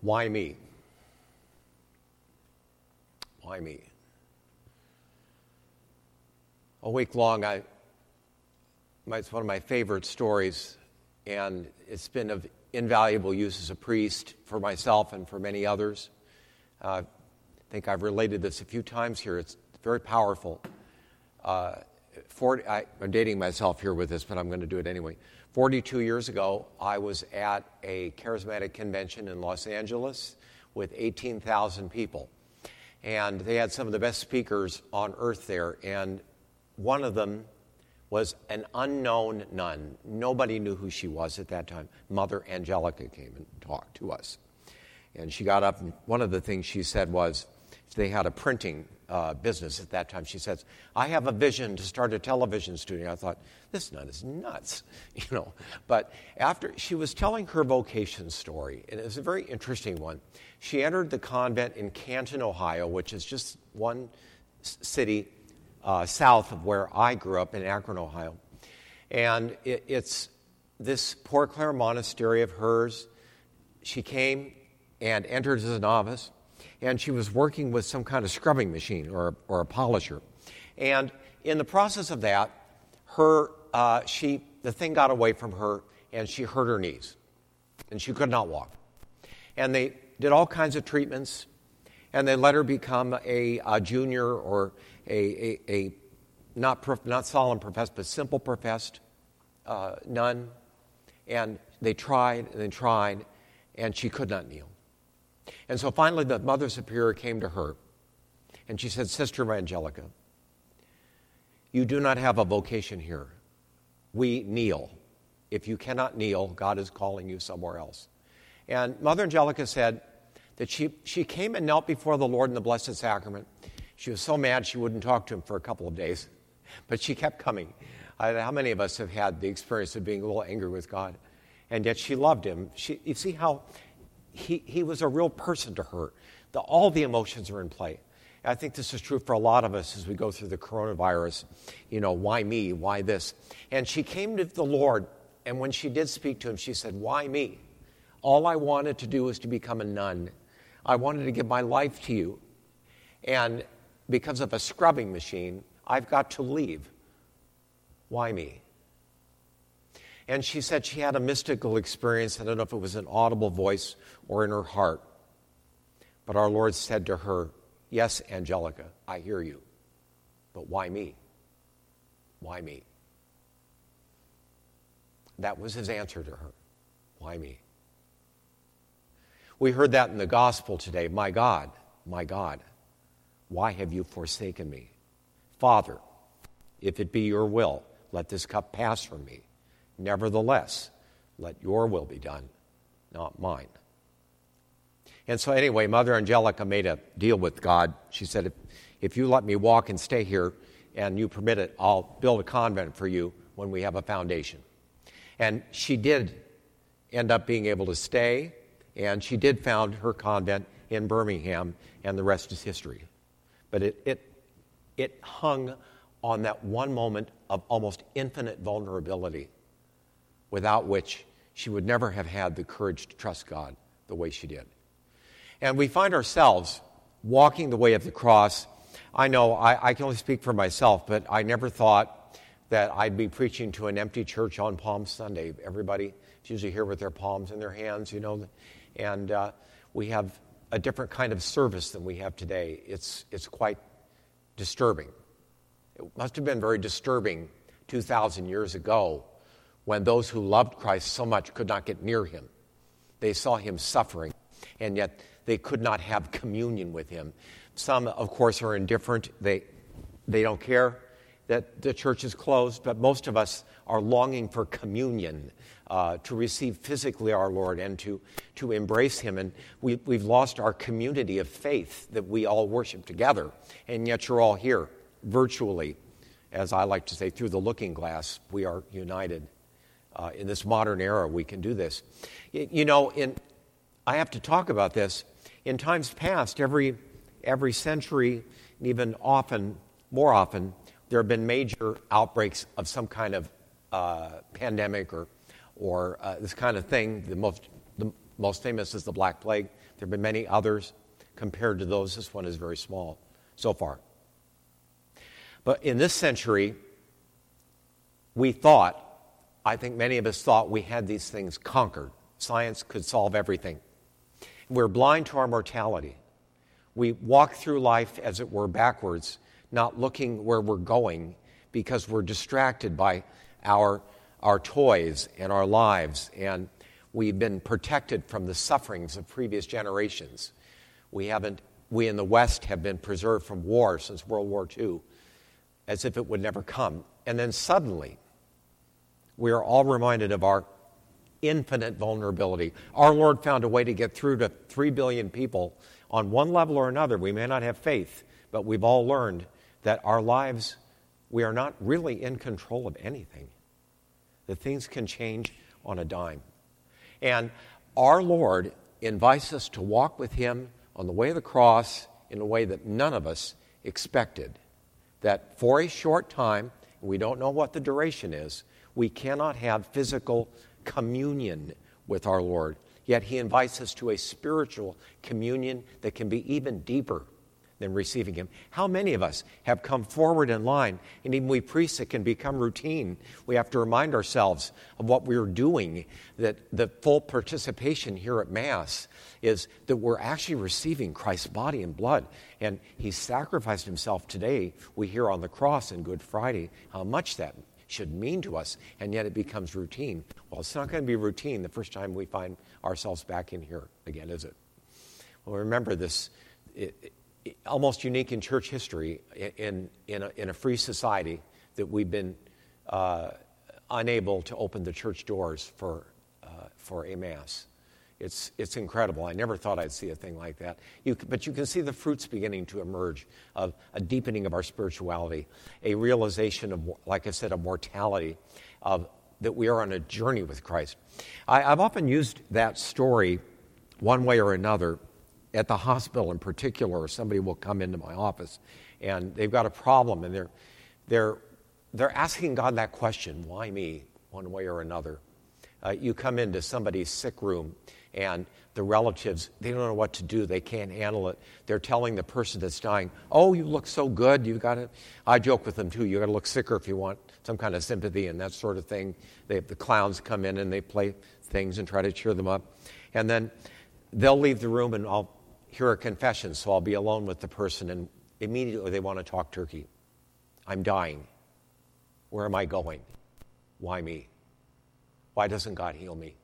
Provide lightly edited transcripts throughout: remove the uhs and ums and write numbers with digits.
Why me? Why me? A week long, it's one of my favorite stories, and it's been of invaluable use as a priest for myself and for many others. I think I've related this a few times here. It's very powerful. I'm dating myself here with this, but I'm going to do it anyway. 42 years ago, I was at a charismatic convention in Los Angeles with 18,000 people. And they had some of the best speakers on earth there. And one of them was an unknown nun. Nobody knew who she was at that time. Mother Angelica came and talked to us. And she got up, and one of the things she said was, they had a printing business at that time. She says, I have a vision to start a television studio. I thought, this nun is nuts, But after she was telling her vocation story, and it was a very interesting one. She entered the convent in Canton, Ohio, which is just one city south of where I grew up in Akron, Ohio. And it's this Poor Clare monastery of hers. She came and entered as a novice. And she was working with some kind of scrubbing machine or a polisher. And in the process of that, the thing got away from her, and she hurt her knees. And she could not walk. And they did all kinds of treatments, and they let her become a junior or a not solemn professed, but simple professed nun. And they tried, and she could not kneel. And so finally the Mother Superior came to her, and she said, Sister Angelica, you do not have a vocation here. We kneel. If you cannot kneel, God is calling you somewhere else. And Mother Angelica said that she came and knelt before the Lord in the Blessed Sacrament. She was so mad she wouldn't talk to him for a couple of days, but she kept coming. How many of us have had the experience of being a little angry with God? And yet she loved him. You see how he was a real person to her. All the emotions are in play. I think this is true for a lot of us as we go through the coronavirus. Why me? Why this? And she came to the Lord, and when she did speak to him, she said, why me? All I wanted to do was to become a nun. I wanted to give my life to you. And because of a scrubbing machine, I've got to leave. Why me? And she said she had a mystical experience. I don't know if it was an audible voice or in her heart. But our Lord said to her, yes, Angelica, I hear you. But why me? Why me? That was his answer to her. Why me? We heard that in the gospel today. My God, why have you forsaken me? Father, if it be your will, let this cup pass from me. Nevertheless, let your will be done, not mine. And so anyway, Mother Angelica made a deal with God. She said, if you let me walk and stay here and you permit it, I'll build a convent for you when we have a foundation. And she did end up being able to stay, and she did found her convent in Birmingham, and the rest is history. But it hung on that one moment of almost infinite vulnerability, without which she would never have had the courage to trust God the way she did. And we find ourselves walking the way of the cross. I know I can only speak for myself, but I never thought that I'd be preaching to an empty church on Palm Sunday. Everybody is usually here with their palms in their hands, and we have a different kind of service than we have today. It's quite disturbing. It must have been very disturbing 2,000 years ago when those who loved Christ so much could not get near him. They saw him suffering, and yet they could not have communion with him. Some, of course, are indifferent. They don't care that the church is closed, but most of us are longing for communion, to receive physically our Lord and to embrace him. And we've lost our community of faith that we all worship together, and yet you're all here virtually. As I like to say, through the looking glass, we are united. In this modern era, we can do this. I have to talk about this. In times past, every century, and even more often, there have been major outbreaks of some kind of pandemic or this kind of thing. The Most famous is the Black Plague. There have been many others. Compared to those, this one is very small so far. But in this century, I think many of us thought we had these things conquered. Science could solve everything. We're blind to our mortality. We walk through life, as it were, backwards, not looking where we're going because we're distracted by our toys and our lives, and we've been protected from the sufferings of previous generations. We in the West have been preserved from war since World War II, as if it would never come. And then suddenly, we are all reminded of our infinite vulnerability. Our Lord found a way to get through to 3 billion people on one level or another. We may not have faith, but we've all learned that our lives, we are not really in control of anything. That things can change on a dime. And our Lord invites us to walk with Him on the way of the cross in a way that none of us expected. That for a short time, we don't know what the duration is, we cannot have physical communion with our Lord. Yet He invites us to a spiritual communion that can be even deeper than receiving Him. How many of us have come forward in line, and even we priests, it can become routine. We have to remind ourselves of what we're doing, that the full participation here at Mass is that we're actually receiving Christ's body and blood, and He sacrificed Himself today. We hear on the cross in Good Friday how much that should mean to us, and yet it becomes routine. Well, it's not going to be routine the first time we find ourselves back in here again, is it? Well, remember this, almost unique in church history, in a free society, that we've been unable to open the church doors for a Mass. It's incredible. I never thought I'd see a thing like that. But you can see the fruits beginning to emerge of a deepening of our spirituality, a realization of, like I said, of mortality, of that we are on a journey with Christ. I've often used that story one way or another. At the hospital in particular, somebody will come into my office and they've got a problem, and they're asking God that question, why me, one way or another. You come into somebody's sick room and the relatives, they don't know what to do. They can't handle it. They're telling the person that's dying, oh, you look so good. You got to, I joke with them too, you got to look sicker if you want some kind of sympathy and that sort of thing. The clowns come in and they play things and try to cheer them up. And then they'll leave the room and I'll hear a confession, so I'll be alone with the person, and immediately they want to talk turkey. I'm dying. Where am I going? Why me? Why doesn't God heal me?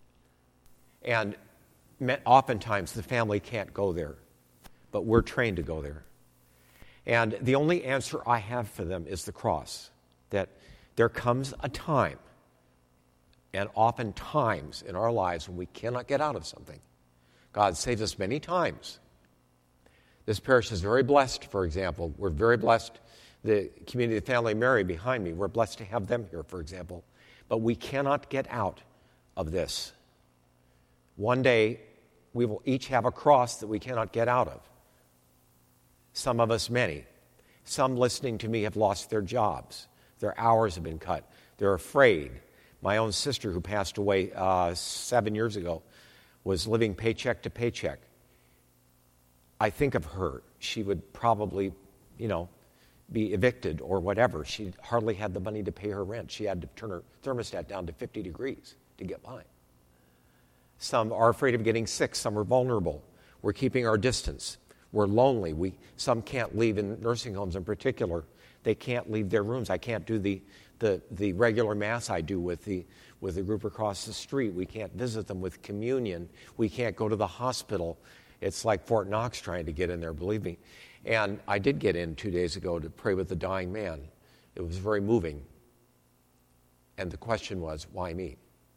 And oftentimes the family can't go there, but we're trained to go there. And the only answer I have for them is the cross, that there comes a time, and oftentimes in our lives when we cannot get out of something. God saves us many times. This parish is very blessed, for example. We're very blessed. The community of Family Mary behind me, we're blessed to have them here, for example. But we cannot get out of this. One day, we will each have a cross that we cannot get out of. Some of us, many. Some listening to me have lost their jobs. Their hours have been cut. They're afraid. My own sister, who passed away 7 years ago, was living paycheck to paycheck. I think of her. She would probably, be evicted or whatever. She hardly had the money to pay her rent. She had to turn her thermostat down to 50 degrees to get by. Some are afraid of getting sick. Some are vulnerable. We're keeping our distance. We're lonely. Some can't leave, in nursing homes in particular. They can't leave their rooms. I can't do the regular Mass I do with the group across the street. We can't visit them with communion. We can't go to the hospital. It's like Fort Knox trying to get in there, believe me. And I did get in 2 days ago to pray with the dying man. It was very moving. And the question was, why me?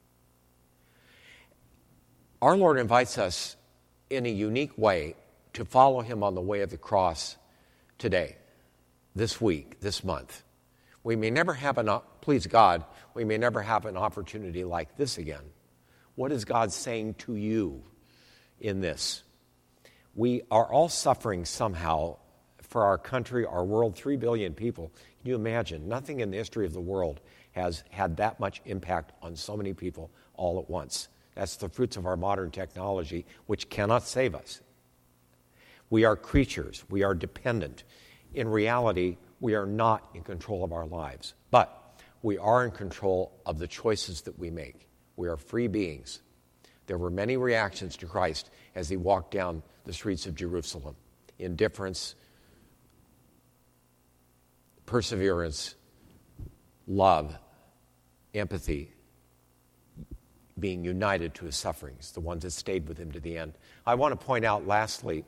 Our Lord invites us in a unique way to follow Him on the way of the cross today, this week, this month. We may never have please God, we may never have an opportunity like this again. What is God saying to you in this? We are all suffering somehow for our country, our world, 3 billion people. Can you imagine? Nothing in the history of the world has had that much impact on so many people all at once. That's the fruits of our modern technology, which cannot save us. We are creatures. We are dependent. In reality, we are not in control of our lives, but we are in control of the choices that we make. We are free beings. There were many reactions to Christ as he walked down the streets of Jerusalem. Indifference, perseverance, love, empathy, being united to his sufferings, the ones that stayed with him to the end. I want to point out, lastly,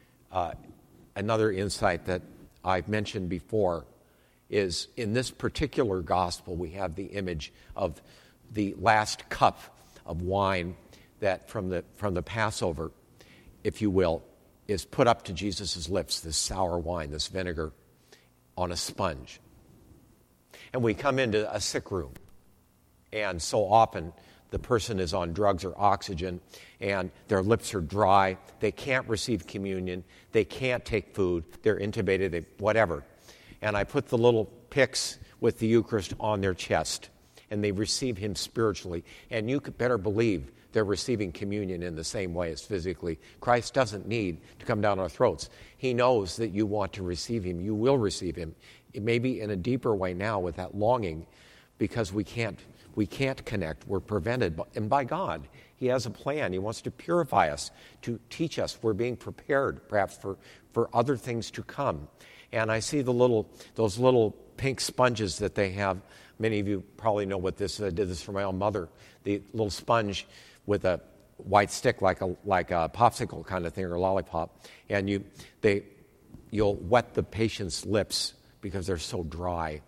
another insight that I've mentioned before is in this particular gospel, we have the image of the last cup of wine that from the Passover, if you will, is put up to Jesus' lips, this sour wine, this vinegar, on a sponge. And we come into a sick room, and so often the person is on drugs or oxygen, and their lips are dry. They can't receive communion. They can't take food. They're intubated, whatever. And I put the little pyx with the Eucharist on their chest, and they receive him spiritually. And you could better believe they're receiving communion in the same way as physically. Christ doesn't need to come down our throats. He knows that you want to receive him. You will receive him. It may be in a deeper way now with that longing, because we can't connect. We're prevented. And by God, he has a plan. He wants to purify us, to teach us. We're being prepared, perhaps, for other things to come. And I see those little pink sponges that they have. Many of you probably know what this is. I did this for my own mother. The little sponge with a white stick like a popsicle kind of thing, or a lollipop. And you'll wet the patient's lips because they're so dry.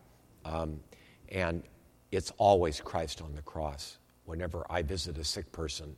And it's always Christ on the cross. Whenever I visit a sick person,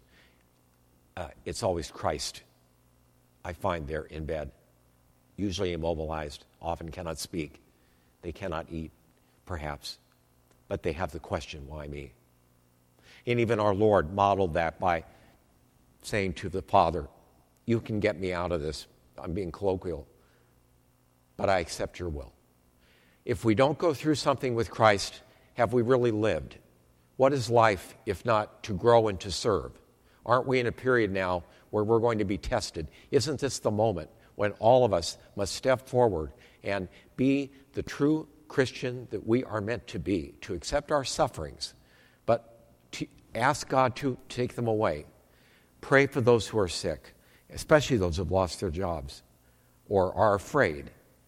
it's always Christ I find there in bed, usually immobilized, often cannot speak. They cannot eat, perhaps, but they have the question, why me? And even our Lord modeled that by saying to the Father, you can get me out of this. I'm being colloquial, but I accept your will. If we don't go through something with Christ, have we really lived? What is life if not to grow and to serve? Aren't we in a period now where we're going to be tested? Isn't this the moment when all of us must step forward and be the true Christian that we are meant to be, to accept our sufferings, but to ask God to take them away? Pray for those who are sick, especially those who have lost their jobs or are afraid.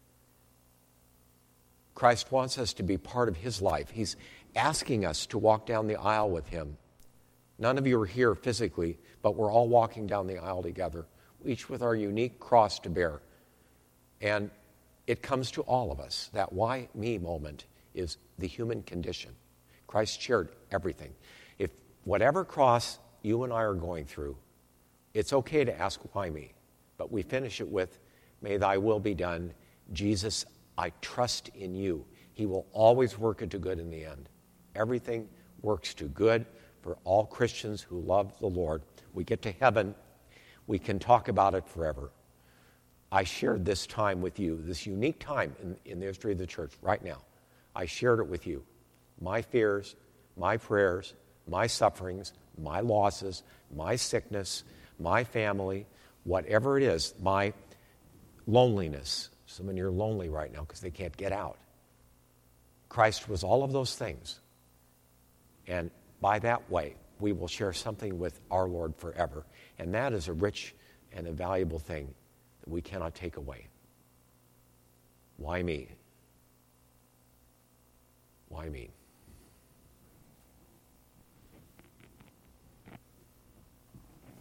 Christ wants us to be part of his life. He's asking us to walk down the aisle with him. None of you are here physically, but we're all walking down the aisle together, each with our unique cross to bear. And it comes to all of us. That why me moment is the human condition. Christ shared everything. If whatever cross you and I are going through, it's okay to ask why me. But we finish it with, may thy will be done. Jesus, I trust in you. He will always work it to good in the end. Everything works to good for all Christians who love the Lord. We get to heaven, we can talk about it forever. I shared this time with you, this unique time in the history of the church right now. I shared it with you. My fears, my prayers, my sufferings, my losses, my sickness, my family, whatever it is, my loneliness. Some of you are lonely right now because they can't get out. Christ was all of those things. And by that way, we will share something with our Lord forever. And that is a rich and a valuable thing that we cannot take away. Why me? Why me?